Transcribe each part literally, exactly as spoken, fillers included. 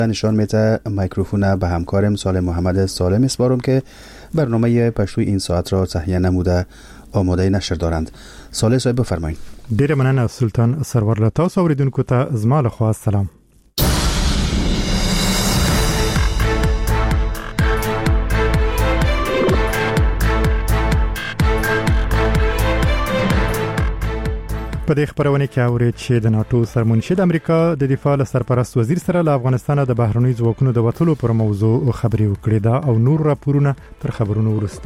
نشان میده میکروفون به همکارم سالم محمد سالم اسپارم که برنامه پشتوی این ساعت را تهیه نموده آماده نشر دارند. صالح صاحب بفرمایید. ډیره مننه سلطان سرور له تاسو اوریدونکو ته زما له خوا سلام. په دې خبرونه کې اوري چې د ناتو سرمنشي د امریکا د دفاع له سرپرست وزیر سره له افغانستان د بهرنی ځواکونو د وټولو پر موضوع خبري وکړې ده او نور راپورونه تر خبرونو ورسته.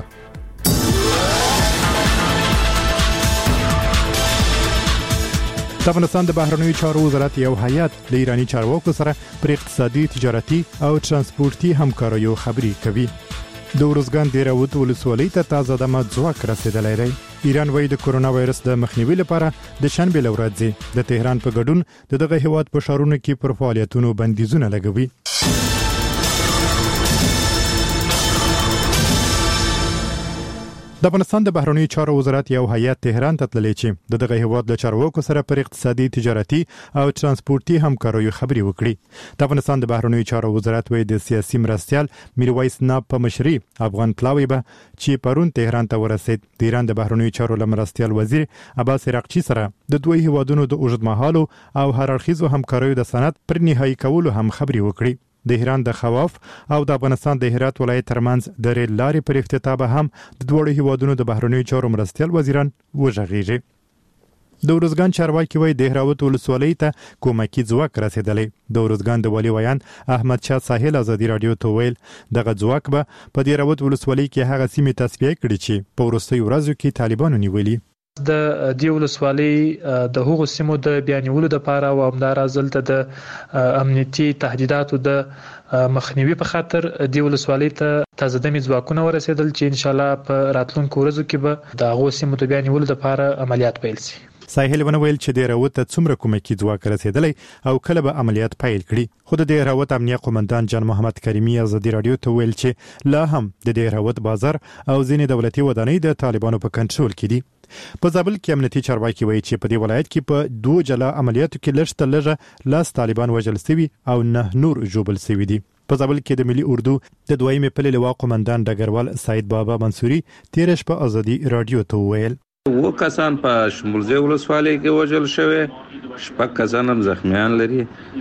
د افغانستان د بهرنیو چارو وزارت یو هیئت د ایرانی چارواکو سره پر اقتصادي، تجارتي او ترانسپورتي همکاریو خبري کوي. د ورزګان د راوت ولسوالۍ ته تازه دمه ځواک رسیدلی دی. ایران وايي د کورونا وایرس د مخنیوي لپاره د شنبې له ورځې د تهران په ګډون د دغه هیواد په ښارونو کې پر فعالیتونو بندیزونه لګوي. د افغانستان د بهرنیو چارو وزارت یو هیئت تهران ته تللی چې د دغه هیواد له چارواکو سره پر اقتصادي، تجارتي او ترانسپورتي همکاریو خبري وکړي. د افغانستان د بهرنیو چارو وزارت وايي د سیاسي مرستيال میرویس ناب په مشري افغان پلاوی به چې پرون تهران ته ورسید. د ایران د بهرنیو چارو مرستيال وزیر عباس عراقچي سره د دوی هیوادونو د اوږدمهالو او هررخیزو همکاریو د سند پر نهایی کولو هم خبري وکړي. د ایران د خواف او د افغانستان د هرات ولایت ترمنځ د ریل لارې پر افتتاح به هم د دوه هیوادونو د بهرنیو چارو مرستيال وزیران وژغېږي. د ورزګان چارواکي وایي د هراوت ولسوالۍ ته کومکی ځواک رسیدلی. د ورزګان د والي ویان احمد شاه ساحل ازادي رادیو ته ویل دغه ځواک به په د هراوت ولسوالۍ کې هغه سیمې تصفیه کړي چې په وروستیو ورځو کې طالبانو نیولي. د دی ولسوالۍ د هغو سیمو د بیانولو لپاره او همدارا ځلته د امنیتي تهدیداتو د مخنیوي په خاطر دی ولسوالۍ ته تازه دمي ځواکونه ورسېدل چې ان شاء الله په راتلونکو ورځو کې به د هغو سیمو د بیانولو لپاره عملیات پیل شي. ساحل ونویل چې د راوت ته څومره کومکی ځواک رسیدلی او کله به عملیات پیل کړي. خو د راوت امنیه قومندان جان محمد کریمی ازادي رادیو ته ویل چې لا هم د راوت بازار او ځینې دولتي ودانۍ د طالبانو په کنټرول کې دي. په زابل کې امنیتي چارواکي وایي چې په دې ولایت کې په دوه جلا عملیاتو کې لږ لږه لاس طالبان وژل شوي او نه نور ژوبل شوي دي. په زابل کې د ملي اردو د دویمې پلې لواء قومندان ډګروال سعید بابا منصوري تیر شپه ازادي رادیو ته ویل و کسان په شمولزه ولسوالۍ کې وژل شوی، شپږ کسان هم زخمیان لري.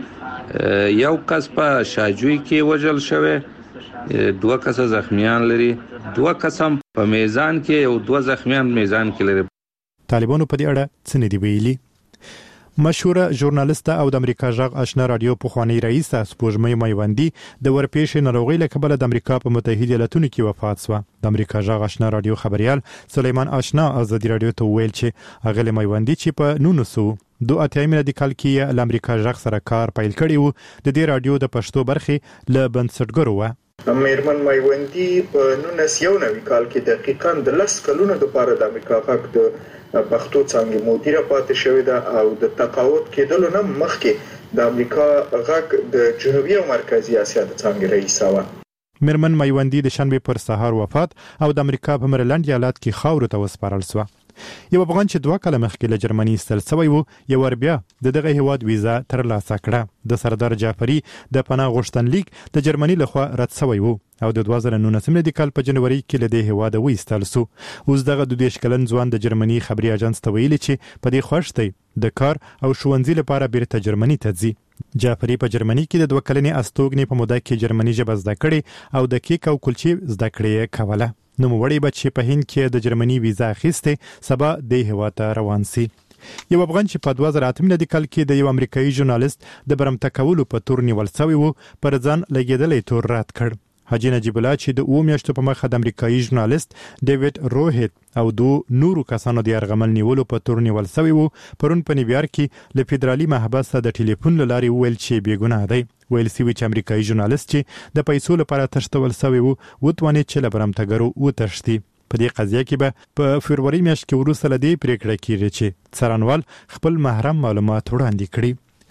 یو کس په شاجوی کې وژل شوی، دوه کس زخمیان لري. دوه کسان په میزان کې او دوه زخمیان میزان کې لري. طالبانو په دې اړه څه نه دی ویلي. مشهوره ژورنالیست او د امریکا ژغ آشنا رادیو پخوانی رئیس سپوږمۍ میوندي د ورپېښې ناروغۍ له کبله د امریکا په متحده ایالاتونو کې وفات شوه. د امریکا ژغ آشنا رادیو خبريال سلیمان آشنا ازادي رادیو ته ویل چې هغه میوندي چې په نولس سوه دوه اتیا میلادي کال کې د امریکا ژغ سره کار پیل کړی و د دې رادیو د پښتو برخې له بنسټګرو و. میرمن میوندي په نولس یو نوي کال کې دقیقاً د لس کلونو لپاره د امریکا ژغ د پښتو څنګه مدیره پاتې شوې ده او د تقاعد کېدلو نه مخکې د امریکا ژغ د جنوبي او مرکزی اسیا د څنګه رئیس و. میرمن میوندي د شنبې پر سهار وفات او د امریکا په مریلند ایالت کې خاورو ته وسپارل شو. یو افغان چې دوه کاله مخکې له جرمني ایستل شوی و یو ور بیا د دغه هیواد ویزا ترلاسه کړه. د سردار جعفری د پناه غوښتنلیک د جرمني لخوا رد شوی و او د دوه زره نولس میلادي کال په جنوري کې له دې هیواده وایستل شو. اوس دغه د دیش کلن ځوان د جرمني خبري اژانس ته ویلي چې په دې خوښ دی د کار او ښوونځي لپاره بیرته جرمني ته ځي. جعفری په جرمني کې د دوه کلنې استوګنې په موده کې جرمني ژبه زده کړې او د کیک او کلچې زده کړې کوله. نو وړي بچ په هند کې د جرمني ویزا اخیسته سبا د هیواته روان سي. یو افغان چې په دوه زره اته میلادي کال کې د یو امریکایي ژورنالیست د برمته کولو په تور نیول شوی و پر ځان لګیدلې تور رد کړ. حاجی نجیب الله چې د اوه میاشتو په مخه د امریکایي ژورنالیست ډیوډ روهیت او دو نورو کسانو د یرغمل نیولو په تور نیول شوی و پرون په نیویارک کې له فدرالي محبس د ټلیفون لارې ویل چې بې ګناه دی. ویل سی چې امریکایي ژورنالیست چې د پیسو لپاره تښتول شوی و وتوانې چې له برمتګرو وتښتي. په دې قضیه کې به په فبروري میاشت کې وروسته له دې پریکړه کیږي چې څارنوال خپل محرم معلومات وړاندې کړي.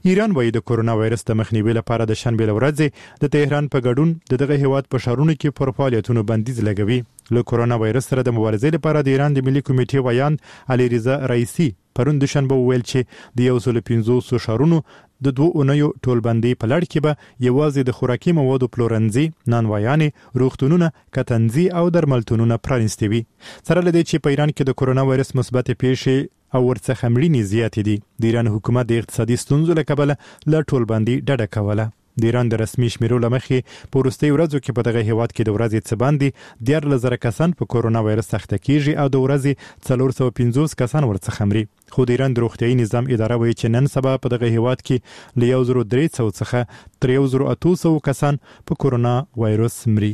ایران وایي د کورونا وایرس د مخنیوي لپاره د شنبه ورځې د تهران په ګډون د دغه هیواد په شهرونو کې پر فعالیتونو بندیز لګوي. له کورونا وایرس سره د مبارزې لپاره د ایران د ملي کمیټې ویاند علي رضا رئیسی پرون د شنبه ویل چې د یو سل پنځوس شهرونو د دوه اونیو ټولبندي په لړ کې به یوازې د خوراکي موادو پلورنځي، نانوایانې، روغتونونه، کتنځي او درملتونونه پرانیستي وي. سره له دې چې په ایران کې د کورونا وایرس مثبت پیښې او ورڅخه مړینې زیاتې دي، د ایران حکومت د اقتصادي ستونزو له کبله له ټولبندي ډډه کوله. د ایران د رسمي شمیرو لمخې په وروستیو ورځو کې په دغه هیواد کې د ورځې څه باندې دیارلس زره کسان په کورونا وایرس اخته کیږي او د ورځې څلور سوه پنځوس کسان ورڅخه مري. خو د ایران د روغتیايي نظام اداره وایي چې نن سبا په دغه هیواد کې له یو زرو درې سوه څخه تر یو زرو اته سوه کسان په کورونا وایرس مري.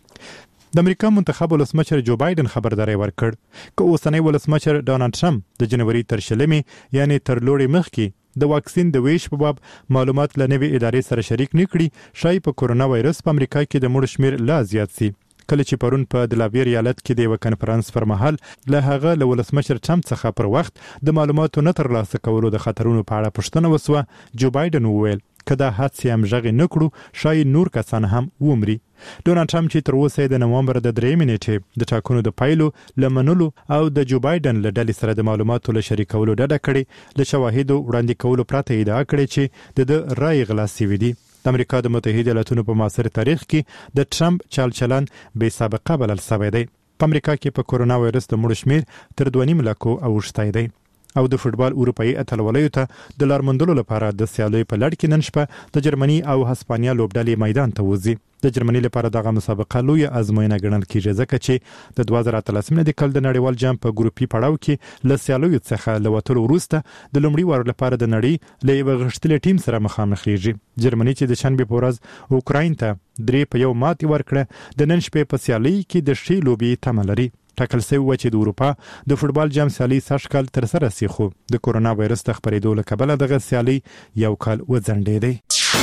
د امریکا منتخب ولسمشر جو بایدن خبرداري ورکړ چې اوسنی ولسمشر ډونالد ټرمپ د جنوري تر شلمې یعنی تر لوړې مخکې د واکسین د ویش په باب معلومات له نوې ادارې سره شریک نکړي، شای په کورونا وایرس په امریکا کې د مړو شمیر لا زیات سي. کله چې پرون په دلاویر ایالت کې د یو کنفرانس پر مهال له هغه له ولسمشر ټرمپ څخه پر وخت د معلوماتو نه ترلاسه کولو د خطرونو په اړه پوښتنه وسوه، جو بایدن وویل که دا حادثه هم ژغې نه کړو شای نور کسان هم ومري. ډونالد ټرمپ چې تر اوسه د نومبر د درېیمې نیټې د ټاکنو د پایلو له منلو او د جو بایدن له ډلې سره د معلوماتو له شریکولو ډډه کړې، له شواهدو وړاندې کولو پرته ادعا کړې چې د ده رای غلا سوي دي. د امریکا د متحده ایالاتونو په معاصر تاریخ کې د ټرمپ چال چلن بې سابقه بلل شوی دی. په امریکا کې په کورونا وایرس د مړو شمیر تر دوه نیم لکو اوښتی دی. او د فوټبال اروپایي اتلولیو ته د لار موندلو لپاره د سیالیو په لړ کې نن شپه د جرمني او هسپانیا لوبډلې میدان ته وځي. د جرمني لپاره دغه مسابقه لویه ازموینه ګڼل کیږي ځکه چې د دوه زره اتلسم د کال د نړیوال جام په ګروپي پړاو کې له سیالیو څخه له وتلو وروسته د لومړي وار لپاره د نړۍ له یو غښتلي ټیم سره مخامخ کیږي. جرمني چې د شنبه په ورځ اوکراین ته درې په یو ماتې ورکړه، د نن شپې په سیالي کې د شي لوبي تمه لري. ټاکل شوی و چې د اروپا د فوټبال جام سیالي سږ کال تر سره سي، خو د کورونا وایرس د خپرېدو له کبله دغه سیالي یو کال وځنډېدی.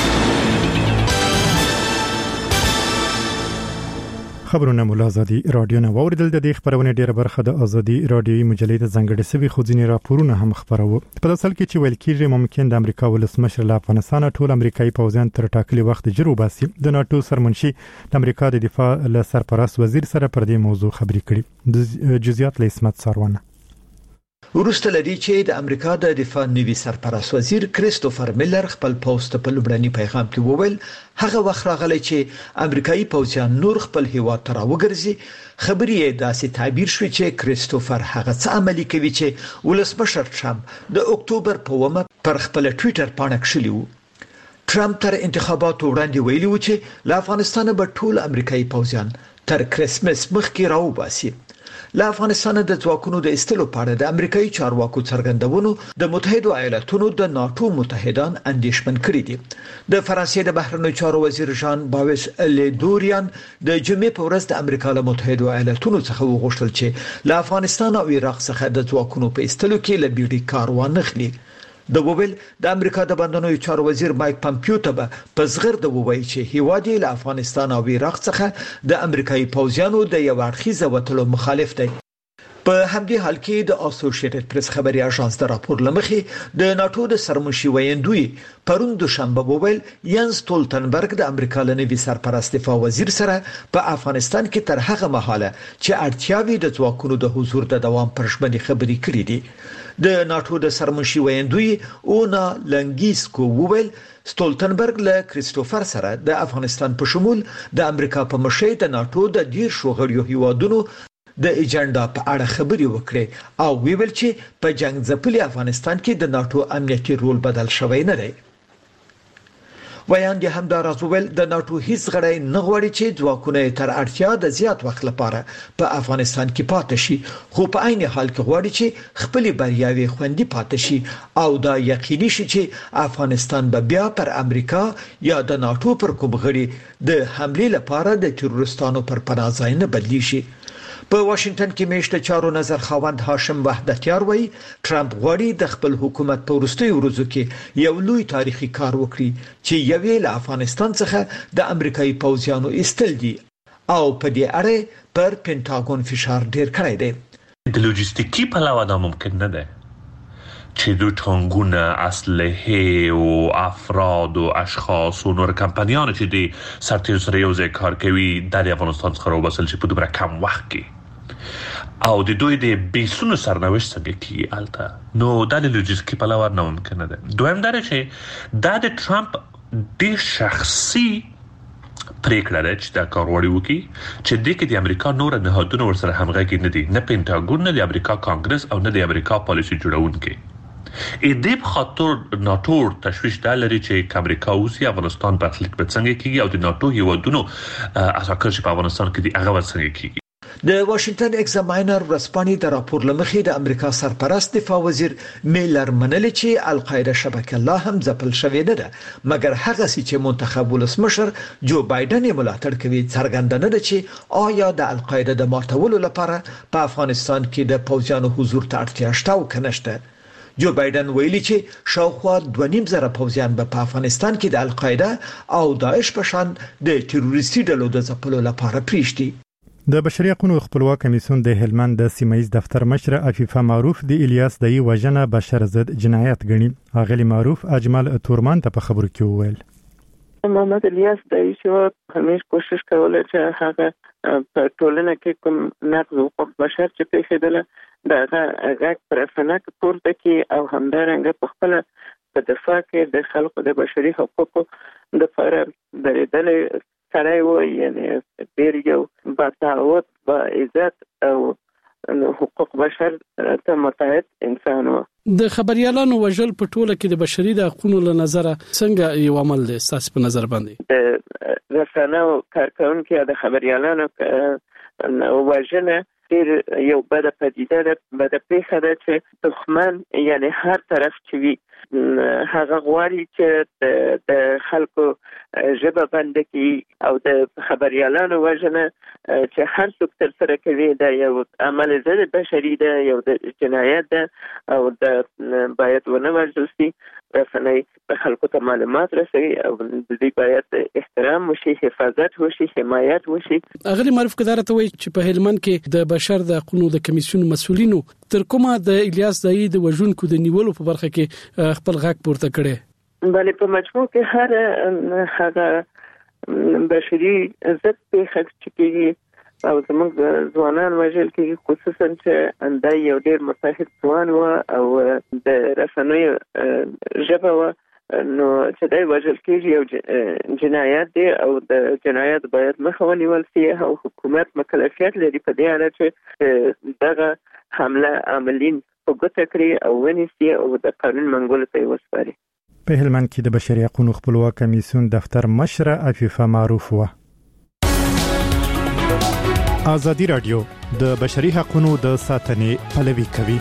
خبرونه مولا ازادي رادیو نه واوریدل. د دې خبرونه ډیره برخه د ازادي رادیوي مجلې ته ځانګړې سوي خو ځینې راپورونه هم خبرو. په داسې حال کې چې ویل کېږي ممکن د امریکا ولسمشر له افغانستان ټول امریکایي پوځیان تر ټاکلي وخت جرو باسي. د ناتو سرمنشي د امریکا د دفاع له سرپرست وزیر سره پر دې موضوع خبرې کړي. د جزئیات له اسمت ساروانه. ورسته لدی چې د امریکا د دفاع نوي سرپرست وزیر کریستوفر میلر خپل پوسټ په لومړني پیغام کې وویل هغه وخت راغلی چې امریکایي پوځیان نور خپل هیواد ته راوګرځي. خبرې یې داسې تعبیر شوې چې کریستوفر هغه څه عملي کوي چې ولسمشر ټرمپ د اکتوبر په اوومه پر خپل ټوئیټر باندې کړی و. ټرمپ تر انتخاباتو وړاندې ویلي و چې له افغانستان به ټول امریکایي پوځیان تر کرسمس مخکې راوباسي. له افغانستان د ځواکونو د ایستلو په اړه د امریکایي چارواکو څرګندونو د متحده ایالاتونو د ناتو متحدان اندېښمن کړي دي. د فرانسې د بهرنیو چارو وزیر ژان باوس لیدوریان د جمعې په ورځ د امریکا له متحده ایالاتونو څخه وغوښتل چې له افغانستان او عراق څخه د ځواکونو په ایستلو کې له بیړې کار وانخلي. د وویل د امریکا د بهرنیو چارو وزیر مایک پامپیو ته به په زغرده ووایي چې هیواد یې له افغانستان او عراق څخه د امریکایي پوځیانو د یو اړخیزه وټلو مخالف دی. په همدې حال کې د اسوسییټډ پریس خبري اژانس د راپور لمخې د ناتو د سرمنشي ویندوی پرون دوشنبه وویل ینز ټولټنبرګ د امریکا له نوي سرپرست دفاع وزیر سره په افغانستان کې تر هغه مهاله چې اړتیاوي د ځواکونو د حضور د دوام پر ژمنې خبري کړې دي. د ناتو د سرمنشي ویندوی اونا لنګیسکو وویل ستولټنبرګ له کریستوفر سره د افغانستان په شمول د امریکا په مشرۍ د ناتو د ډیر شوغړیو هیوادونو د ایجنډا په اړه خبري وکړي او ویل چې په جنگ ځپلي افغانستان کې د ناتو امنیتي رول بدل شوی نه دی. ویاند هم دا راځول د ناتو هیڅ غړی نه غواړي چې ځواکونه تر اړتیا د زیات وخت لپاره په افغانستان کې پاتې شي، خو په عین حال کې غواړي چې خپل بریاوي خوندي پاتې شي او دا یقیني شي چې افغانستان به بیا پر امریکا یا د ناتو پر کوم غړي د حمله لپاره د تروریستانو پر پناه ځای نه بدلی شي. په واشنگټن کې میشته چارو نظر خواند هاشم وحدتیار وایي ټرمپ غواړي د خپل حکومت په وروستیو ورځو کې یو لوی تاریخي کار وکړي چې یوې له افغانستان څخه د امریکایي پوځیانو ایستل دي او په دې اړه پر پینټاګون فشار ډیر کړی دی. د لوجستیکي پلوه دا ممکن نه ده. چې دوی ټانګونه، اسلحه او افراد او اشخاص او نور کمپنیان چې د سرتیرو سره یو ځای کار کوي د افغانستان څخه راوباسل چې په دومره کم وخت کې او د دوی د بیسونو سرنوشت څنګه کیږي البته نو د لوجستیکي په لور نه ممکن ده. دویم دا چې دا د ټرمپ د شخصي پریکړه ده چې دا کار وړي وکي چې د کې د امریکا نور نهادونه ورسره همغږي نه دي، نه پینټاګون، نه د امریکا کانګرس او نه د امریکا پالیسي جوړونکي. ای دې په خاطر ناتو تشویش دا لري چې امریکا اوسي افغانستان برخلیک به څنګه کیږي او د ناتو هیوادونو اساکر چې په افغانستان کې د هغه څنګه کیږي. د واشنگټن ایگزاماینر ورسپانې د راپور لمخې د امریکا سرپرست دفاع وزیر میلر منل چې القاعده شبکه لا هم ځپل شوې نه ده، مګر هغه چې منتخب ولسمشر جو بایدن یې ملاتړ کوي څرګنده نه ده چې آیا د القاعده د ماتولو لپاره په افغانستان کې د پوځیانو حضور ته اړتیا شته او کنه شته. جو بایدن ویلي چې شاوخوا دوه نیم زره پوځیان په افغانستان کې د القاعده او داعش په شان د تروریستي ډلو د ځپلو لپاره پریشتي. د بشري حقوقو خپلواک کمیسیون د هلمند د سیمایي دفتر مشر عفیفه معروف د الیاس دای وژنه بشر ضد جنایت ګڼي. اغلی معروف اجمل تورمان ته په خبرو کې وویل محمد الیاس دای چې همیش کوشش کوله چې هغه په ټولنه کې کوم نقض حقوق بشر چې پیښیدل دغه غږ پر فنک پورته کې او همدارنګه په خپل په دفاع کې د خلکو د بشري حقوقو د لپاره درېدل سره وي، یعنی ډېر یو باسواده با عزت او حقوق بشر ته متعهد انسان و. د خبريالانو وژل په ټوله کې د بشري د حقوقو له نظر څنګه یو عمل دی تاسو په نظر باندې؟ د رسنیو کارکونکو د خبريالانو وژنه ډیر یو بده پدیده ده، بده پیښه ده چې دښمن یعنی هر طرف چې وي هغه غواړي چې د خلکو ژبه بند کړي او د خبريالانو وژنه چې هر څوک تر سره کوي دا یو عمل ضد بشري ده، یو د جنایت ده او د باید ونه وژل شي. رسنۍ په خلکو ته معلومات رسوي او د دې باید احترام وشي، حفاظت وشي، حمایت وشي. اغلی معروف کدارته وایي چې په هلمند کې د بشر د حقوقو د کمیسیون مسؤلینو تر کومه د الیاس دای د وژونکو د نیولو په برخه کې خپل غږ پورته کړي. بلې په مجموع کې هر هغه بشري عزت په حق کې او زموږ ځوانان وژل کې خصوصا چې اندای یو ډېر متحد ځوان و او د رسنیو ژبه و نو چې دای وژل کېږي یو جنایت دی او د جنایت باید مخه ونیول شي او حکومت مکلفیت لري په دې اړه چې دغه حمله عملین په ګوته کړي او ونیسي او د قانون منګولو ته وسپاري. په هلمند کې د بشري حقوقو خپلواک کمیسیون دفتر مشر عفیفه معروف و. آزادی رادیو د بشري حقوقو د ساتنې پلوي کوي.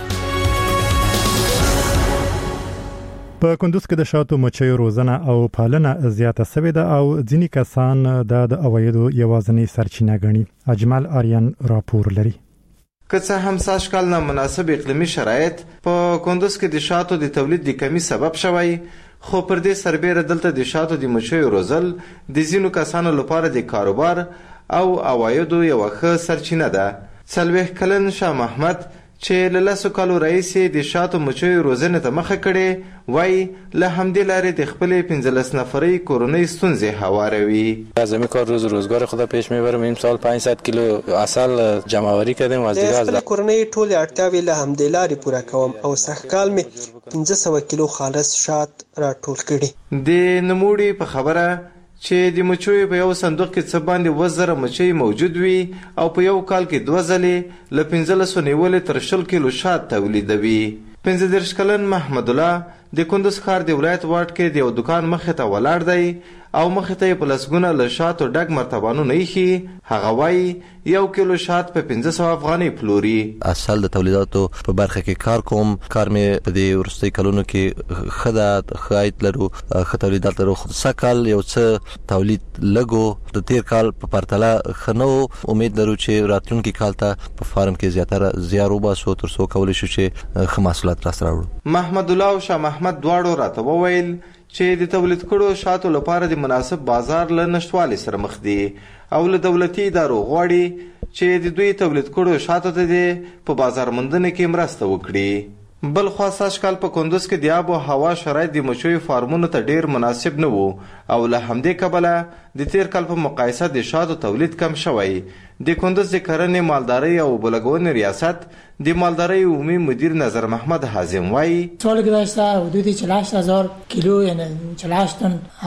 په کندوز کې د شاتو مچیو روزنه او پالنه زیاته شوې ده او ځینې کسان د عوایدو یوازینی سرچینه ګڼي. اجمل آریان راپور لري. که څه هم سږکال نامناسب اقلیمي شرایط په کندوز کې د شاتو د تولید د کمی سبب شوی، خو پر دې سربېره دلته د شاتو د مچیو روزل د ځینو کسانو لپاره د کاروبار او عوایدو یو ښه سرچینه ده. څلوېښت کلن شاه محمد چې له لسو کالو راهیسې د شاتو مچیو روزنې ته مخه کړې وایي له همدې لارې د خپلې پنځلس نفرۍ کورنۍ ستونزې هواروي. از همین کار روز روزگار خدا پیش میبرم. امسال پانصد کیلو عسل جمعآوری کردیم از دیگه از خپل کورنۍ ټول اړتیاوې له همدې لارې پوره کوم او سږکال مې پنځه سوه کیلو خالص شات راټول کړي. د نوموړي په خبره چې د مچیو په یو صندوق کې څه باندې اووه زره مچۍ موجود وي او په یو کال کې دوه ځلې له پنځلسو نیولې تر شل کیلو شات تولیدوي. پنځه دېرش کلن محمد الله د کندوز ښار د ولایت واټ کې د یو دکان مخې ته ولاړ دی او مخې ته یې په لسګونه له شاتو ډک مرتبانونه ایښي. هغه وایي یو کیلو شات په پنځه سوه افغانۍ پلوري. اصل د تولیداتو په برخه کې کار کوم. کار مې په دې وروستۍ کلونو کې ښه ده، ښه عاید لرو، ښه تولیدات لرو. سږکال یو څه تولید لږ د تیر کال په پرتله ښه نه و. امید لرو چې راتلونکي کال ته په فارم کې زیاتره زیار وباسو تر څو کولی شو چې ښه محصولات راسره راوړو. محمد الله او شاه محمد دواړو راته وویل چې د تولید کړو شاتو لپاره د مناسب بازار له نشټوالي سره مخ دي او له دولتي ادارو غواړي چې د دوی تولید کړو شاتو ته په بازار موندنې کې مرسته وکړي. بل خو ساش کال په کندوز کې د آب او هوا شرایط د مچیو فارمونو ته ډیر مناسب نه وو او له همدې کبله د تیر کال په مقایسه د شاتو تولید کم شوی. د کندوز د کرنې مالدارۍ او بلګونې ریاست د مالدارۍ عمومي مدیر نظر محمد حازم وایي سال گذشته حدود چهل و هشت هزار کیلو یعنی چهل و هشت تن